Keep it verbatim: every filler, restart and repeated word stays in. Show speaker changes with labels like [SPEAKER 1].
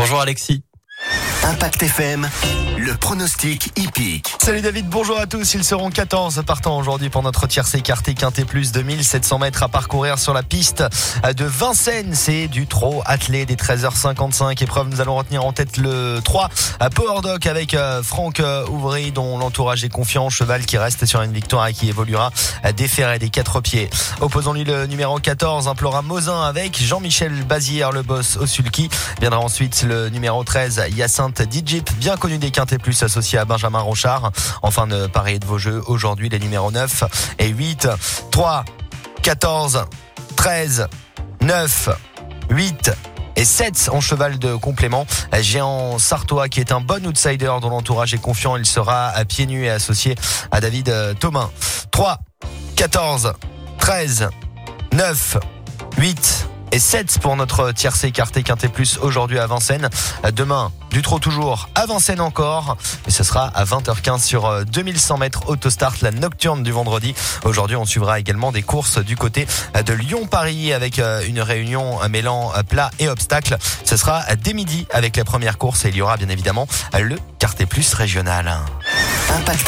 [SPEAKER 1] Bonjour Alexis.
[SPEAKER 2] Impact F M, le pronostic hippique.
[SPEAKER 3] Salut David, bonjour à tous. Ils seront quatorze partants aujourd'hui pour notre tiercé écarté Quintet Plus deux mille sept cents mètres à parcourir sur la piste de Vincennes. C'est du trot attelé des treize heures cinquante-cinq. Épreuve, nous allons retenir en tête le trois Power Dog avec Franck Ouvry dont l'entourage est confiant. Cheval qui reste sur une victoire et qui évoluera des ferrets des quatre pieds. Opposons-lui le numéro quatorze, Implora Mosin avec Jean-Michel Bazir, le boss au sulky. Viendra ensuite le numéro treize, Hyacinthe Dijip, bien connu des Quintet Plus, associé à Benjamin Rochard. Enfin de parier de vos jeux aujourd'hui, les numéros neuf et huit, trois, quatorze, treize, neuf, huit et sept en cheval de complément. Géant Sartois qui est un bon outsider dont l'entourage est confiant. Il sera à pieds nus et associé à David Thomas. trois, quatorze, treize, neuf, huit et sept pour notre tiercé écarté Quintet Plus aujourd'hui à Vincennes. Demain, du trot toujours à Vincennes encore, mais ce sera à vingt heures quinze sur deux mille cent mètres Autostart, la nocturne du vendredi. Aujourd'hui, on suivra également des courses du côté de Lyon-Paris avec une réunion mêlant plat et obstacles. Ce sera dès midi avec la première course et il y aura bien évidemment le Quintet Plus régional.
[SPEAKER 2] Impact